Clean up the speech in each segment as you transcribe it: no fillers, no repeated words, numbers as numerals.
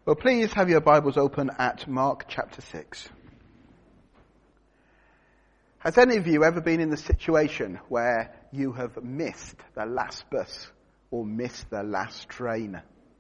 Well, please have your Bibles open at Mark chapter 6. Has any of you ever been in the situation where you have missed the last bus or missed the last train?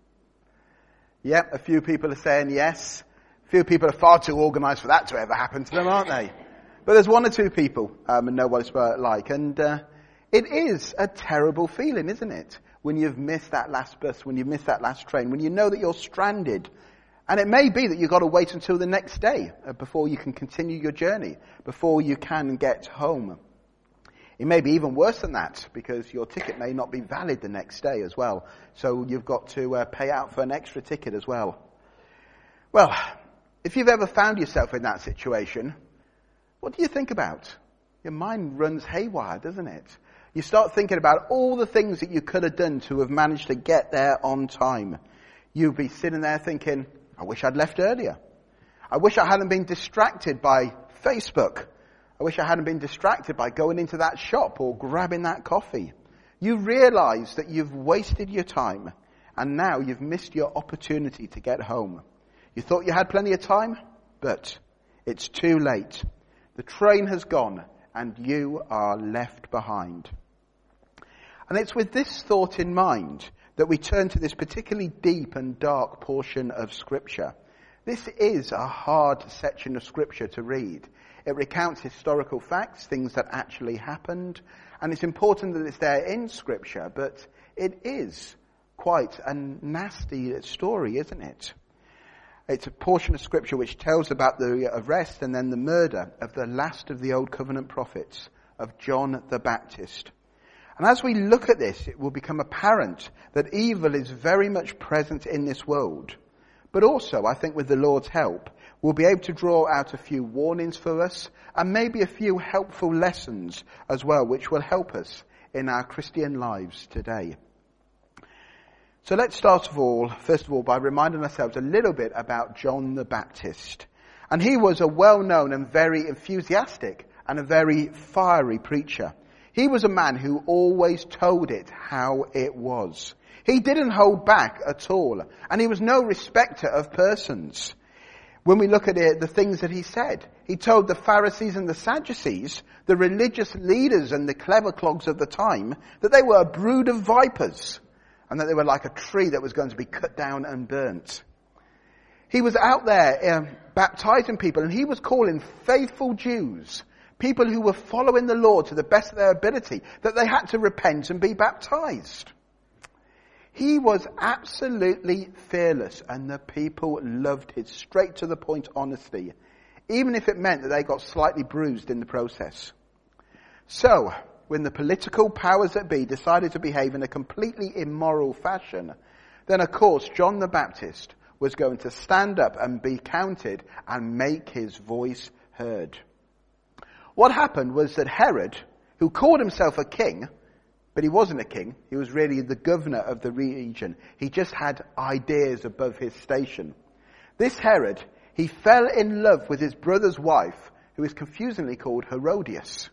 Yep, a few people are saying yes. A few people are far too organised for that to ever happen to them, aren't they? But there's one or two people and know what it's like. And it is a terrible feeling, isn't it? When you've missed that last bus, when you've missed that last train, when you know that you're stranded. And it may be that you've got to wait until the next day before you can continue your journey, before you can get home. It may be even worse than that, because your ticket may not be valid the next day as well. So you've got to pay out for an extra ticket as well. Well, if you've ever found yourself in that situation, what do you think about? Your mind runs haywire, doesn't it? You start thinking about all the things that you could have done to have managed to get there on time. You'll be sitting there thinking, I wish I'd left earlier. I wish I hadn't been distracted by Facebook. I wish I hadn't been distracted by going into that shop or grabbing that coffee. You realise that you've wasted your time and now you've missed your opportunity to get home. You thought you had plenty of time, but it's too late. The train has gone and you are left behind. And it's with this thought in mind that we turn to this particularly deep and dark portion of Scripture. This is a hard section of Scripture to read. It recounts historical facts, things that actually happened, and it's important that it's there in Scripture, but it is quite a nasty story, isn't it? It's a portion of Scripture which tells about the arrest and then the murder of the last of the Old Covenant prophets, of John the Baptist. And as we look at this, it will become apparent that evil is very much present in this world. But also, I think with the Lord's help, we'll be able to draw out a few warnings for us and maybe a few helpful lessons as well, which will help us in our Christian lives today. So let's start first of all, by reminding ourselves a little bit about John the Baptist. And he was a well-known and very enthusiastic and a very fiery preacher. He was a man who always told it how it was. He didn't hold back at all. And he was no respecter of persons. When we look at it, the things that he said, he told the Pharisees and the Sadducees, the religious leaders and the clever clogs of the time, that they were a brood of vipers and that they were like a tree that was going to be cut down and burnt. He was out there baptizing people, and he was calling faithful Jews, people who were following the Lord to the best of their ability, that they had to repent and be baptized. He was absolutely fearless, and the people loved his straight to the point honesty, even if it meant that they got slightly bruised in the process. So, when the political powers that be decided to behave in a completely immoral fashion, then of course John the Baptist was going to stand up and be counted and make his voice heard. What happened was that Herod, who called himself a king, but he wasn't a king, he was really the governor of the region. He just had ideas above his station. This Herod, he fell in love with his brother's wife, who is confusingly called Herodias.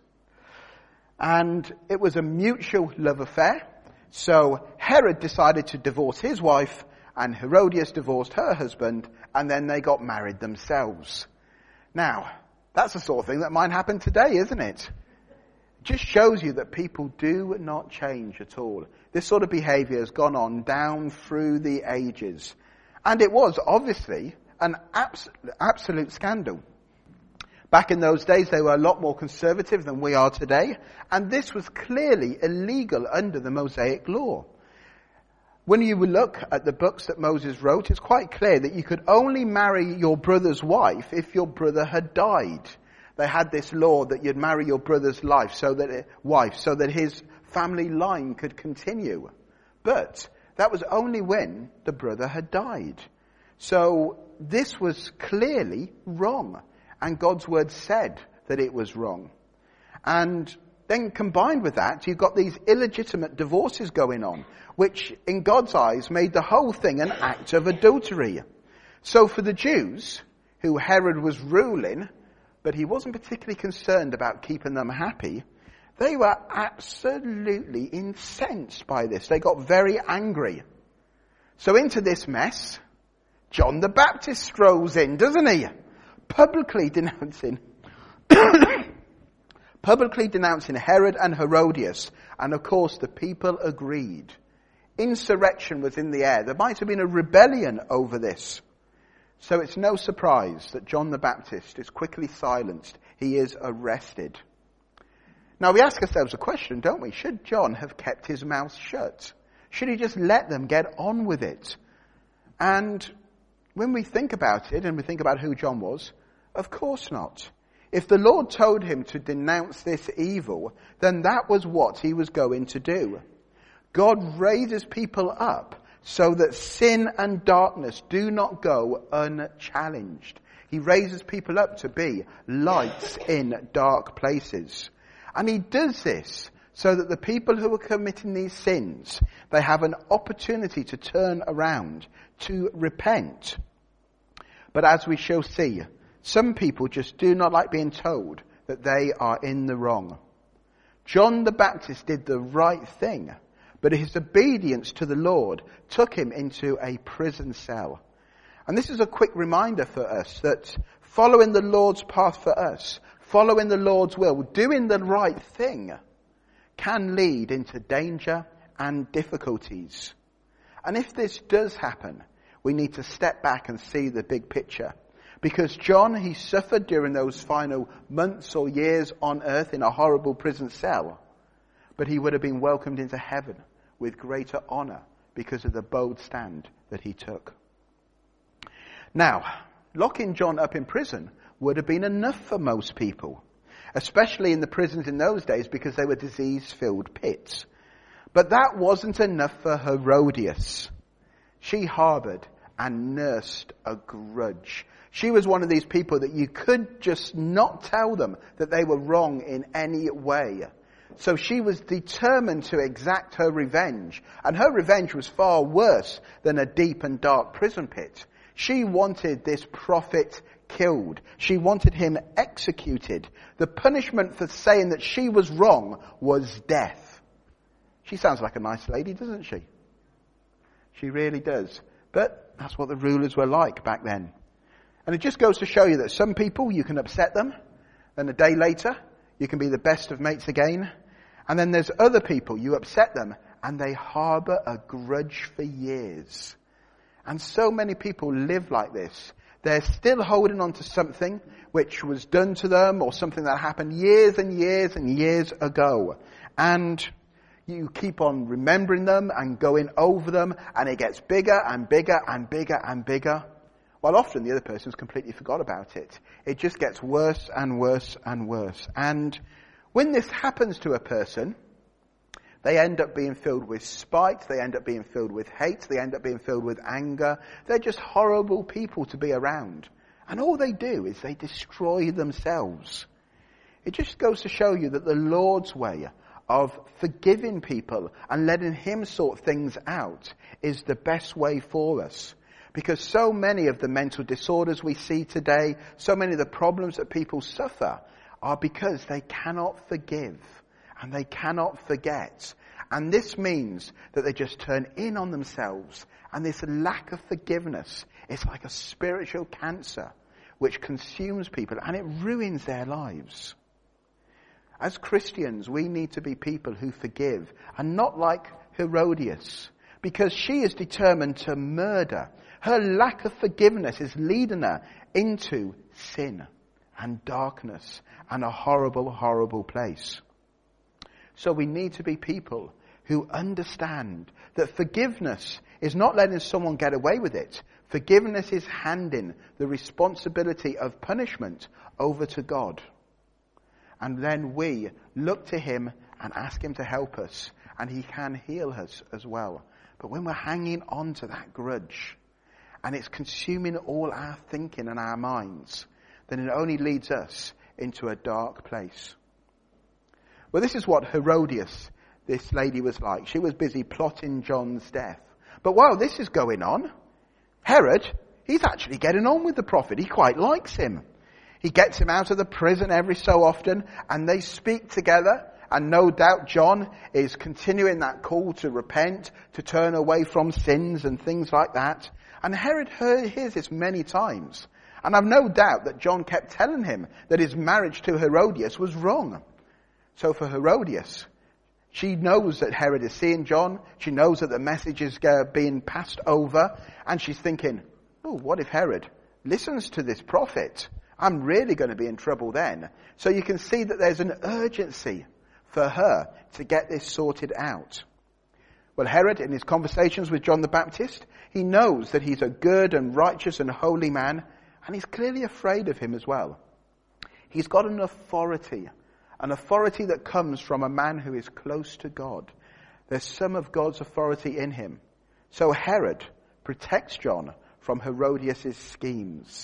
And it was a mutual love affair. So Herod decided to divorce his wife, and Herodias divorced her husband, and then they got married themselves. Now, that's the sort of thing that might happen today, isn't it? It just shows you that people do not change at all. This sort of behaviour has gone on down through the ages. And it was obviously an absolute scandal. Back in those days, they were a lot more conservative than we are today. And this was clearly illegal under the Mosaic law. When you look at the books that Moses wrote, it's quite clear that you could only marry your brother's wife if your brother had died. They had this law that you'd marry your brother's wife so that his family line could continue. But that was only when the brother had died. So this was clearly wrong. And God's word said that it was wrong. And then combined with that, you've got these illegitimate divorces going on, which in God's eyes made the whole thing an act of adultery. So for the Jews, who Herod was ruling, but he wasn't particularly concerned about keeping them happy, they were absolutely incensed by this. They got very angry. So into this mess John the Baptist strolls in, doesn't he? Publicly denouncing Herod and Herodias. And of course the people agreed. Insurrection was in the air. There might have been a rebellion over this. So it's no surprise that John the Baptist is quickly silenced. He is arrested. Now we ask ourselves a question, don't we? Should John have kept his mouth shut? Should he just let them get on with it? And when we think about it, and we think about who John was, of course not. If the Lord told him to denounce this evil, then that was what he was going to do. God raises people up so that sin and darkness do not go unchallenged. He raises people up to be lights in dark places. And he does this so that the people who are committing these sins, they have an opportunity to turn around, to repent. But as we shall see, some people just do not like being told that they are in the wrong. John the Baptist did the right thing, but his obedience to the Lord took him into a prison cell. And this is a quick reminder for us that following the Lord's path for us, following the Lord's will, doing the right thing, can lead into danger and difficulties. And if this does happen, we need to step back and see the big picture. Because John, he suffered during those final months or years on earth in a horrible prison cell. But he would have been welcomed into heaven with greater honor because of the bold stand that he took. Now, locking John up in prison would have been enough for most people, especially in the prisons in those days because they were disease-filled pits. But that wasn't enough for Herodias. She harbored and nursed a grudge. She was one of these people that you could just not tell them that they were wrong in any way. So she was determined to exact her revenge. And her revenge was far worse than a deep and dark prison pit. She wanted this prophet killed. She wanted him executed. The punishment for saying that she was wrong was death. She sounds like a nice lady, doesn't she? She really does. But that's what the rulers were like back then. And it just goes to show you that some people, you can upset them, and a day later, you can be the best of mates again. And then there's other people, you upset them, and they harbor a grudge for years. And so many people live like this. They're still holding on to something which was done to them, or something that happened years and years and years ago. And you keep on remembering them and going over them, and it gets bigger and bigger and bigger and bigger. While often the other person's completely forgot about it. It just gets worse and worse and worse. And when this happens to a person, they end up being filled with spite, they end up being filled with hate, they end up being filled with anger. They're just horrible people to be around. And all they do is they destroy themselves. It just goes to show you that the Lord's way of forgiving people and letting him sort things out is the best way for us. Because so many of the mental disorders we see today, so many of the problems that people suffer are because they cannot forgive and they cannot forget. And this means that they just turn in on themselves. And this lack of forgiveness is like a spiritual cancer which consumes people and it ruins their lives. As Christians, we need to be people who forgive and not like Herodias, because she is determined to murder. Her lack of forgiveness is leading her into sin and darkness and a horrible, horrible place. So we need to be people who understand that forgiveness is not letting someone get away with it. Forgiveness is handing the responsibility of punishment over to God. And then we look to him and ask him to help us. And he can heal us as well. But when we're hanging on to that grudge, and it's consuming all our thinking and our minds, then it only leads us into a dark place. Well, this is what Herodias, this lady, was like. She was busy plotting John's death. But while this is going on, Herod, he's actually getting on with the prophet. He quite likes him. He gets him out of the prison every so often, and they speak together, And no doubt John is continuing that call to repent, to turn away from sins and things like that. And Herod hears this many times. And I've no doubt that John kept telling him that his marriage to Herodias was wrong. So for Herodias, she knows that Herod is seeing John. She knows that the message is being passed over. And she's thinking, oh, what if Herod listens to this prophet? I'm really going to be in trouble then. So you can see that there's an urgency for her to get this sorted out. Well, Herod, in his conversations with John the Baptist, he knows that he's a good and righteous and holy man, and he's clearly afraid of him as well. He's got an authority that comes from a man who is close to God. There's some of God's authority in him. So Herod protects John from Herodias' schemes.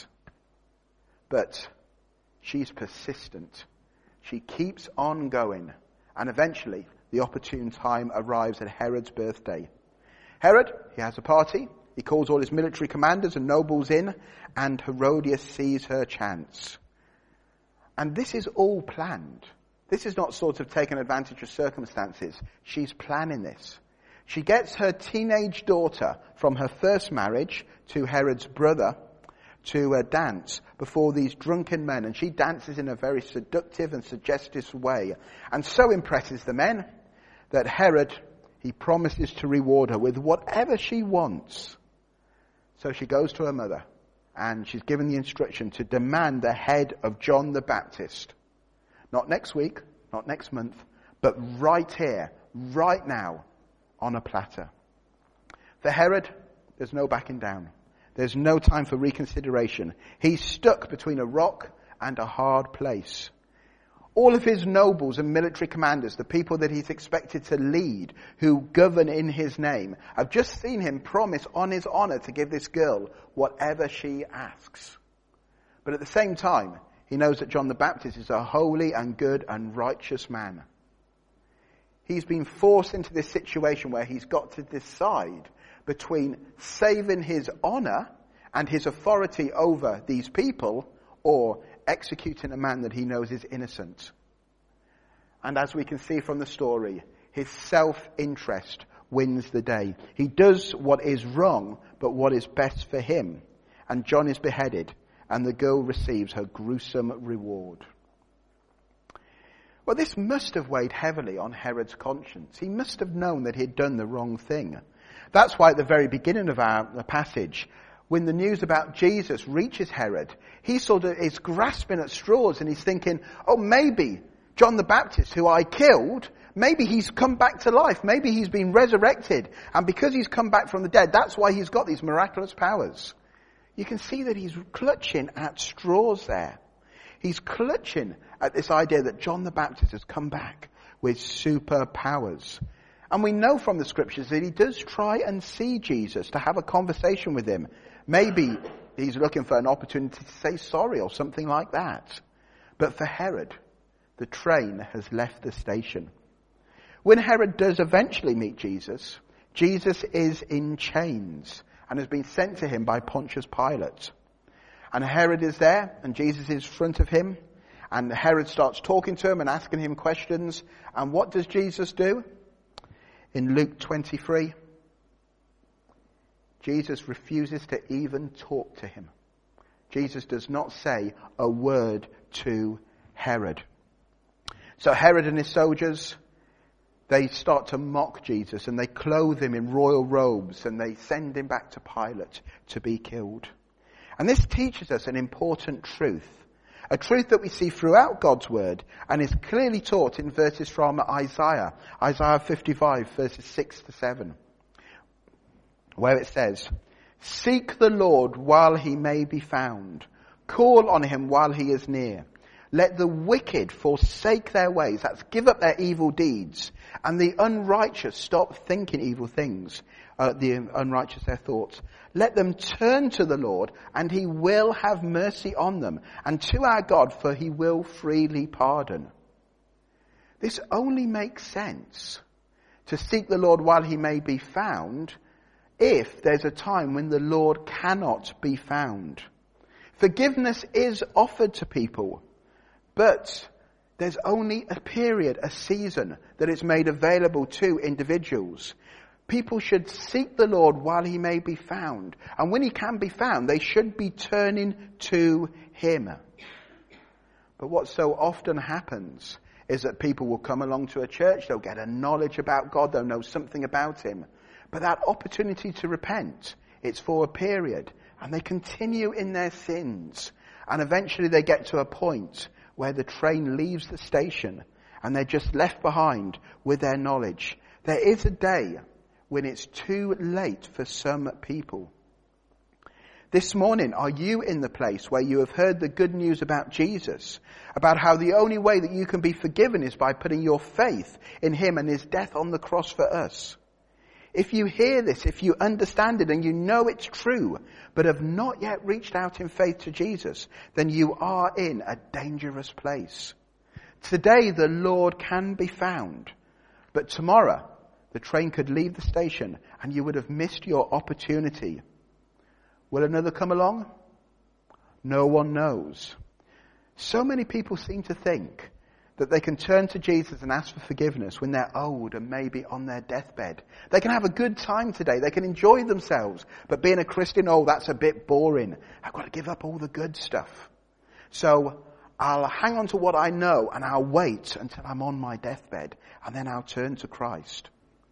But she's persistent. She keeps on going. And eventually, the opportune time arrives at Herod's birthday. Herod, he has a party. He calls all his military commanders and nobles in. And Herodias sees her chance. And this is all planned. This is not sort of taking advantage of circumstances. She's planning this. She gets her teenage daughter from her first marriage to Herod's brother to dance before these drunken men. And she dances in a very seductive and suggestive way. And so impresses the men that Herod, he promises to reward her with whatever she wants. So she goes to her mother and she's given the instruction to demand the head of John the Baptist. Not next week, not next month, but right here, right now, on a platter. For Herod, there's no backing down. There's no time for reconsideration. He's stuck between a rock and a hard place. All of his nobles and military commanders, the people that he's expected to lead, who govern in his name, have just seen him promise on his honor to give this girl whatever she asks. But at the same time, he knows that John the Baptist is a holy and good and righteous man. He's been forced into this situation where he's got to decide between saving his honor and his authority over these people or executing a man that he knows is innocent. And as we can see from the story, his self-interest wins the day. He does what is wrong, but what is best for him. And John is beheaded, and the girl receives her gruesome reward. Well, this must have weighed heavily on Herod's conscience. He must have known that he'd done the wrong thing. That's why at the very beginning of the passage, when the news about Jesus reaches Herod, he sort of is grasping at straws and he's thinking, oh, maybe John the Baptist, who I killed, maybe he's come back to life. Maybe he's been resurrected. And because he's come back from the dead, that's why he's got these miraculous powers. You can see that he's clutching at straws there. He's clutching at this idea that John the Baptist has come back with superpowers. And we know from the scriptures that he does try and see Jesus, to have a conversation with him. Maybe he's looking for an opportunity to say sorry or something like that. But for Herod, the train has left the station. When Herod does eventually meet Jesus, Jesus is in chains and has been sent to him by Pontius Pilate. And Herod is there, and Jesus is in front of him. And Herod starts talking to him and asking him questions. And what does Jesus do? In Luke 23, Jesus refuses to even talk to him. Jesus does not say a word to Herod. So Herod and his soldiers, they start to mock Jesus, and they clothe him in royal robes, and they send him back to Pilate to be killed. And this teaches us an important truth. A truth that we see throughout God's word and is clearly taught in verses from Isaiah 55, verses 6 to 7, where it says, "Seek the Lord while he may be found. Call on him while he is near. Let the wicked forsake their ways," that's give up their evil deeds, "and the unrighteous stop thinking evil things," the unrighteous their thoughts. "Let them turn to the Lord, and he will have mercy on them, and to our God, for he will freely pardon." This only makes sense, to seek the Lord while he may be found, if there's a time when the Lord cannot be found. Forgiveness is offered to people, but There's only a period, a season, that is made available to individuals. People should seek the Lord while he may be found. And when he can be found, they should be turning to him. But what so often happens is that people will come along to a church, they'll get a knowledge about God, they'll know something about him. But that opportunity to repent, it's for a period. And they continue in their sins. And eventually they get to a point where the train leaves the station and they're just left behind with their knowledge. There is a day when it's too late for some people. This morning, are you in the place where you have heard the good news about Jesus, about how the only way that you can be forgiven is by putting your faith in him and his death on the cross for us? If you hear this, if you understand it and you know it's true, but have not yet reached out in faith to Jesus, then you are in a dangerous place. Today the Lord can be found, but tomorrow the train could leave the station and you would have missed your opportunity. Will another come along? No one knows. So many people seem to think that they can turn to Jesus and ask for forgiveness when they're old and maybe on their deathbed. They can have a good time today. They can enjoy themselves. But being a Christian, that's a bit boring. I've got to give up all the good stuff. So I'll hang on to what I know and I'll wait until I'm on my deathbed and then I'll turn to Christ.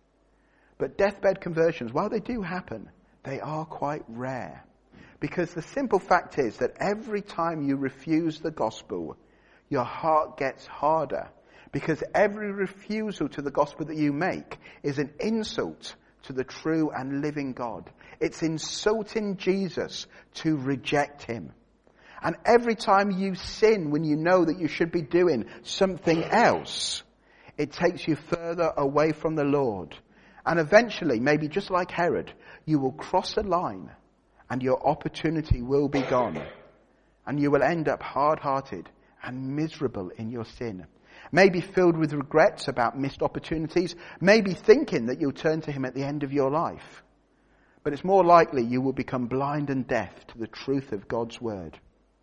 But deathbed conversions, while they do happen, they are quite rare. Because the simple fact is that every time you refuse the gospel, your heart gets harder, because every refusal to the gospel that you make is an insult to the true and living God. It's insulting Jesus to reject him. And every time you sin when you know that you should be doing something else, it takes you further away from the Lord. And eventually, maybe just like Herod, you will cross a line and your opportunity will be gone. And you will end up hard-hearted and miserable in your sin. Maybe filled with regrets about missed opportunities. Maybe thinking that you'll turn to him at the end of your life. But it's more likely you will become blind and deaf to the truth of God's word.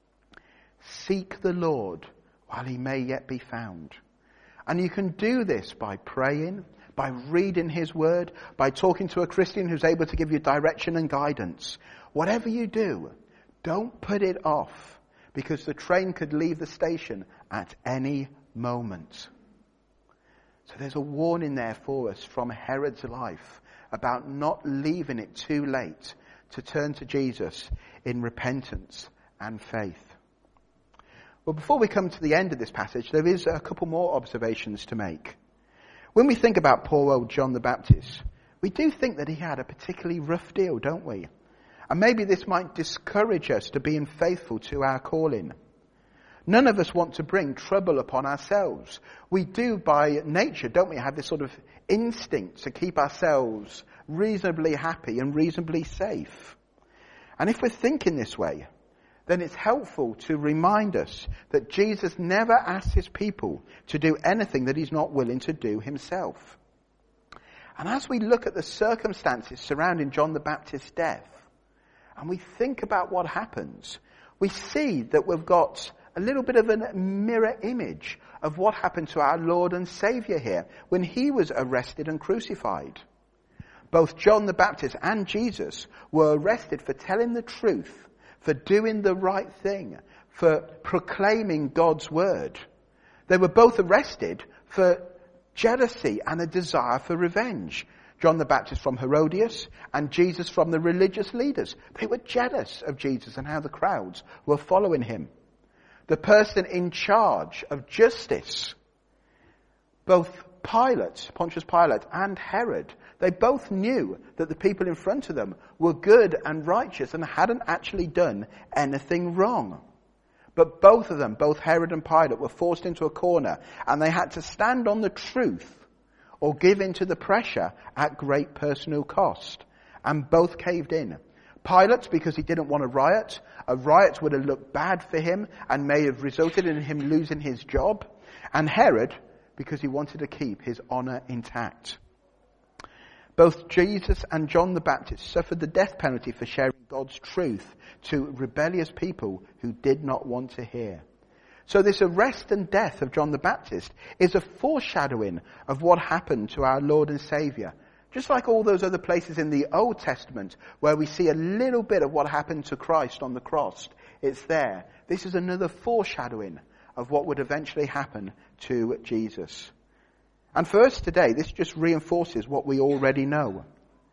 Seek the Lord while he may yet be found. And you can do this by praying, by reading his word, by talking to a Christian who's able to give you direction and guidance. Whatever you do, don't put it off, because the train could leave the station at any moment. So there's a warning there for us from Herod's life about not leaving it too late to turn to Jesus in repentance and faith. Well, before we come to the end of this passage, there is a couple more observations to make. When we think about poor old John the Baptist, we do think that he had a particularly rough deal, don't we? And maybe this might discourage us to being faithful to our calling. None of us want to bring trouble upon ourselves. We do by nature, don't we, have this sort of instinct to keep ourselves reasonably happy and reasonably safe. And if we're thinking this way, then it's helpful to remind us that Jesus never asked his people to do anything that he's not willing to do himself. And as we look at the circumstances surrounding John the Baptist's death, and we think about what happens, we see that we've got a little bit of a mirror image of what happened to our Lord and Saviour here when he was arrested and crucified. Both John the Baptist and Jesus were arrested for telling the truth, for doing the right thing, for proclaiming God's word. They were both arrested for jealousy and a desire for revenge. John the Baptist from Herodias and Jesus from the religious leaders. They were jealous of Jesus and how the crowds were following him. The person in charge of justice, both Pontius Pilate and Herod, they both knew that the people in front of them were good and righteous and hadn't actually done anything wrong. But both of them, both Herod and Pilate, were forced into a corner and they had to stand on the truth or give in to the pressure at great personal cost. And both caved in. Pilate, because he didn't want a riot. A riot would have looked bad for him and may have resulted in him losing his job. And Herod, because he wanted to keep his honor intact. Both Jesus and John the Baptist suffered the death penalty for sharing God's truth to rebellious people who did not want to hear. So this arrest and death of John the Baptist is a foreshadowing of what happened to our Lord and Saviour. Just like all those other places in the Old Testament where we see a little bit of what happened to Christ on the cross, it's there. This is another foreshadowing of what would eventually happen to Jesus. And for us today, this just reinforces what we already know.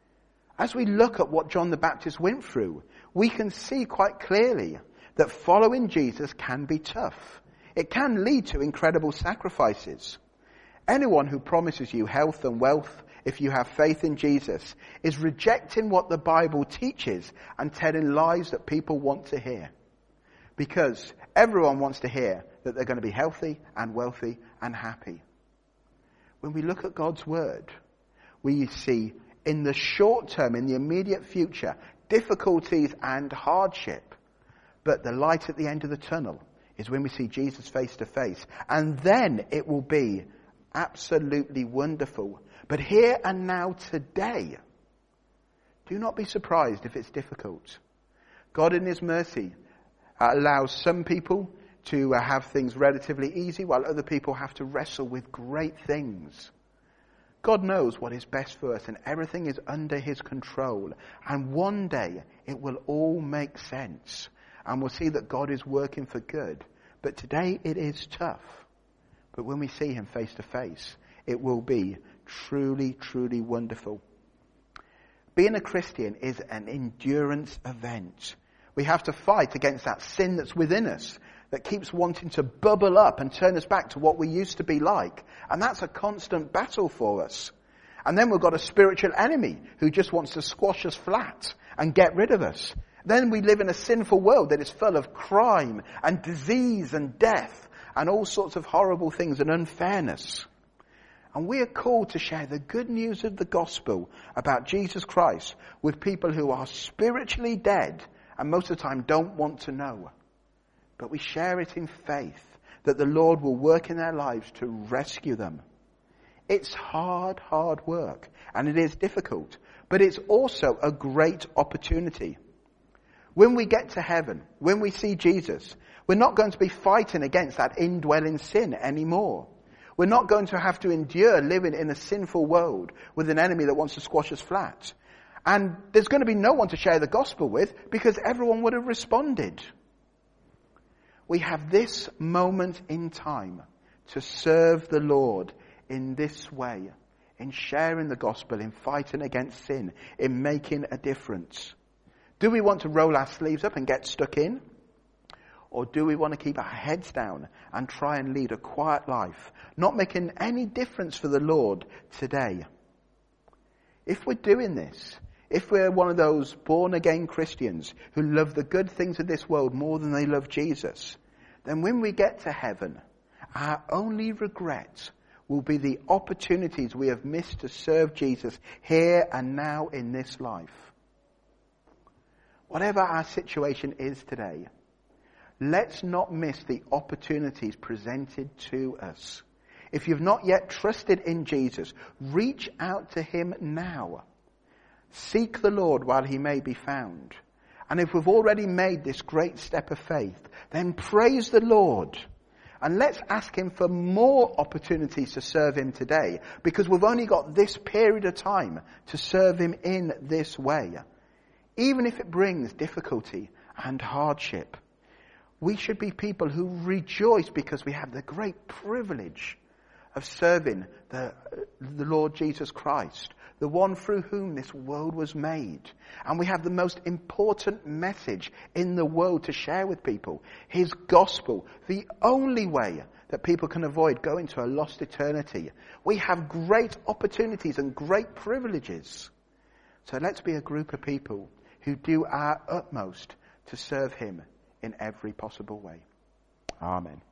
As we look at what John the Baptist went through, we can see quite clearly that following Jesus can be tough. It can lead to incredible sacrifices. Anyone who promises you health and wealth if you have faith in Jesus is rejecting what the Bible teaches and telling lies that people want to hear. Because everyone wants to hear that they're going to be healthy and wealthy and happy. When we look at God's word, we see in the short term, in the immediate future, difficulties and hardship. But the light at the end of the tunnel is when we see Jesus face to face. And then it will be absolutely wonderful. But here and now today, do not be surprised if it's difficult. God in his mercy allows some people to have things relatively easy while other people have to wrestle with great things. God knows what is best for us and everything is under his control. And one day it will all make sense. And we'll see that God is working for good. But today it is tough. But when we see him face to face, it will be truly, truly wonderful. Being a Christian is an endurance event. We have to fight against that sin that's within us that keeps wanting to bubble up and turn us back to what we used to be like. And that's a constant battle for us. And then we've got a spiritual enemy who just wants to squash us flat and get rid of us. Then we live in a sinful world that is full of crime and disease and death and all sorts of horrible things and unfairness. And we are called to share the good news of the gospel about Jesus Christ with people who are spiritually dead and most of the time don't want to know. But we share it in faith that the Lord will work in their lives to rescue them. It's hard, hard work, and it is difficult, but it's also a great opportunity. When we get to heaven, when we see Jesus, we're not going to be fighting against that indwelling sin anymore. We're not going to have to endure living in a sinful world with an enemy that wants to squash us flat. And there's going to be no one to share the gospel with because everyone would have responded. We have this moment in time to serve the Lord in this way, in sharing the gospel, in fighting against sin, in making a difference. Do we want to roll our sleeves up and get stuck in? Or do we want to keep our heads down and try and lead a quiet life, not making any difference for the Lord today? If we're doing this, if we're one of those born-again Christians who love the good things of this world more than they love Jesus, then when we get to heaven, our only regret will be the opportunities we have missed to serve Jesus here and now in this life. Whatever our situation is today, let's not miss the opportunities presented to us. If you've not yet trusted in Jesus, reach out to him now. Seek the Lord while he may be found. And if we've already made this great step of faith, then praise the Lord. And let's ask him for more opportunities to serve him today, because we've only got this period of time to serve him in this way. Even if it brings difficulty and hardship, we should be people who rejoice because we have the great privilege of serving the Lord Jesus Christ, the one through whom this world was made. And we have the most important message in the world to share with people, his gospel, the only way that people can avoid going to a lost eternity. We have great opportunities and great privileges. So let's be a group of people who do our utmost to serve him in every possible way. Amen.